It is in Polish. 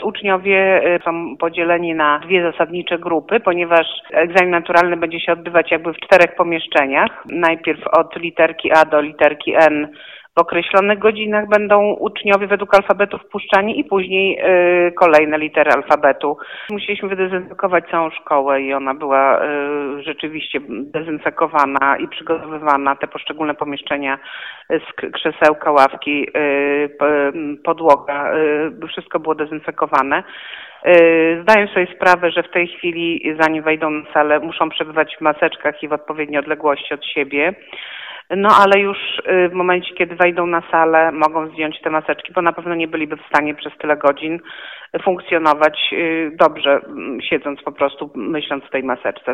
Uczniowie są podzieleni na dwie zasadnicze grupy, ponieważ egzamin naturalny będzie się odbywać jakby w 4 pomieszczeniach. Najpierw od literki A do literki N w określonych godzinach będą uczniowie według alfabetu wpuszczani i później kolejne litery alfabetu. Musieliśmy wydezynfekować całą szkołę i ona była rzeczywiście dezynfekowana i przygotowywana, te poszczególne pomieszczenia, krzesełka, ławki, podłoga, wszystko było dezynfekowane. Zdaję sobie sprawę, że w tej chwili, zanim wejdą na salę, muszą przebywać w maseczkach i w odpowiedniej odległości od siebie. No ale już w momencie, kiedy wejdą na salę, mogą zdjąć te maseczki, bo na pewno nie byliby w stanie przez tyle godzin funkcjonować dobrze, siedząc po prostu, myśląc w tej maseczce.